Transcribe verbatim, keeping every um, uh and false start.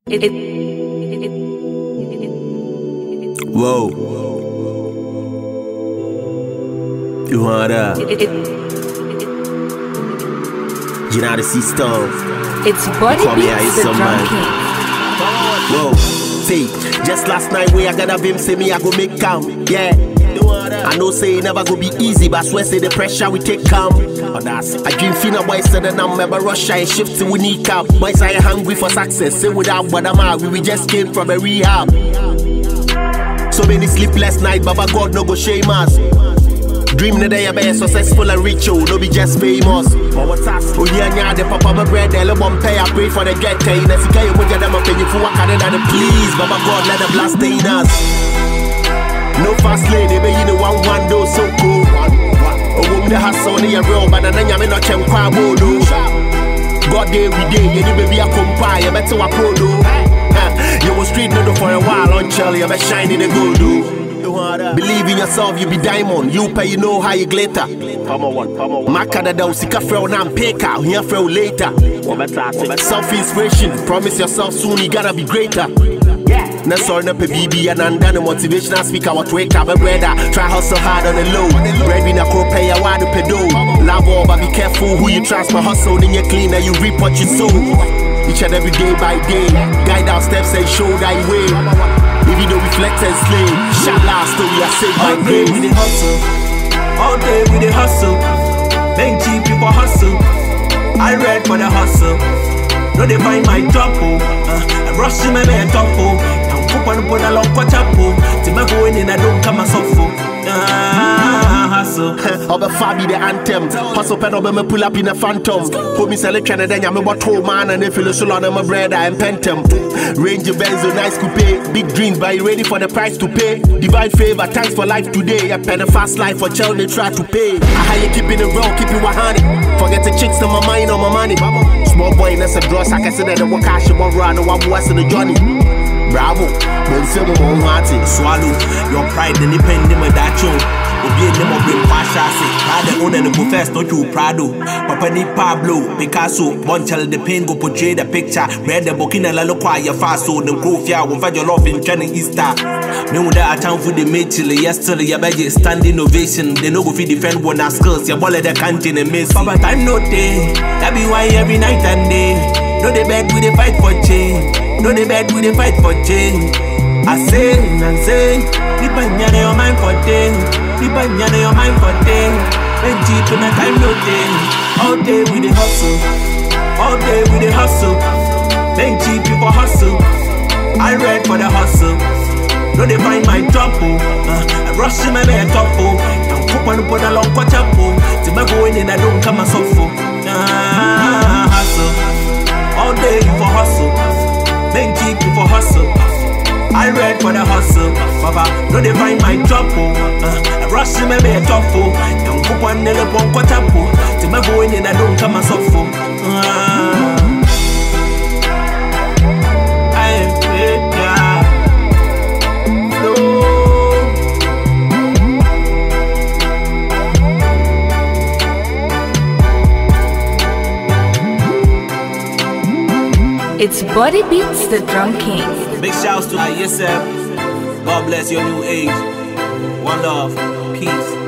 It, it, Whoa. You want that? it, it, You know the system. it's body Call me beats Ice the Some drum Man. king. Whoa. See, just last night we I got a bim say me I go make count. Yeah. I know say it never go be easy, but I swear say the pressure we take calm. Oh, that's I dream finna boys said that I'm never rush and shift till we need cap. Boys I hungry for success, say without what I'm out. We, we just came from a rehab. So many sleepless nights, Baba God no go shame us. Dream the day I be successful and rich, oh, no be just famous. But what's us? Oh yeah, yeah, the papa my bread, the one pay, I pray for the get pay. In the C K, you put your them up and you for what kind of that, please. Baba God let the blast stay in us. No fast lane, they be in the one one do so cool. Oh, woman the hustle, they are real, but then I'm not chang kwabo do. God day we day, you need baby a compare, you better wa pro do. You was street noodle for a while on Charlie, you be shining the gold do. Believe in yourself, you be diamond. You pay, you know how you glitter. Come on, come on. Makada da usika frel na mpeka, here frel later. Self-inspiration, promise yourself soon you gotta be greater. Na sorry na pe B B and and the motivational speaker what wake up a brother. Try hustle hard on the low. Bread in a crow pay a wide pedo. Love all but be careful who you trust. My hustle in your clean and you reap what you sow. Each and every day by day, guide our steps and show thy way. Even though we flex and slay, shot last story I say my All day we dey hustle, all day we dey hustle. Make cheap people hustle. I read for the hustle. No they find my trouble. Uh, I rush to my man trouble. I'm coupon put a long catch up. To my go in and I don't come as awful. Ah, hustle. Obe Fabi the anthem. Hustle pen obe me pull up in a phantom. Put me selection and then I'm about two man and if you look so long I'm a bread and pentem. Range of Benzo, nice coupe. Big dreams, but you ready for the price to pay. Divine favor, thanks for life today. I pen a fast life for child they try to pay. I how you keeping it real, keep it one hundred. Forget the chicks on my mind, on my money. Small boy, that's a draw, I can say that the work I should run, no one was in the journey. Bravo, don't say my own hearty. Swallow your pride and depend on that you. Obi any mo bring pasha say. Pride the owner the first not you Prado. Papa ni Pablo, Picasso, Bonchel the pain go portray the picture. Read the Bokina la loqua ya fast so the growth ya will find your love in training Easter. Me with that time for the mate till yesterday ya beje standing ovation. They no go fit defend one skills. Ya ball the canteen and miss. Papa time no day. That be why every night and day. No the bed we dey fight for change. No the bed we dey fight for change. I say and say, Nipanya na your mind for day. Nipanya na your mind for day. When deep in my time no day. All day we dey hustle. All day we dey hustle. When deep people hustle. I read for the hustle. No they find my trouble. Uh, I rush to my man trouble. I'm coupon put a long catch up. To my go in and I don't come as awful. Ah, hustle. All day you for hustle. Make cheap you for hustle. I read for the hustle. Baba, no they find my trouble. Uh, I rush to my man trouble. Don't go on the long catch up. To my go in and I don't come as awful. Ah. I feel yeah. It's body beats the drum king. Big shouts to I S F. God bless your new age. One love. Peace.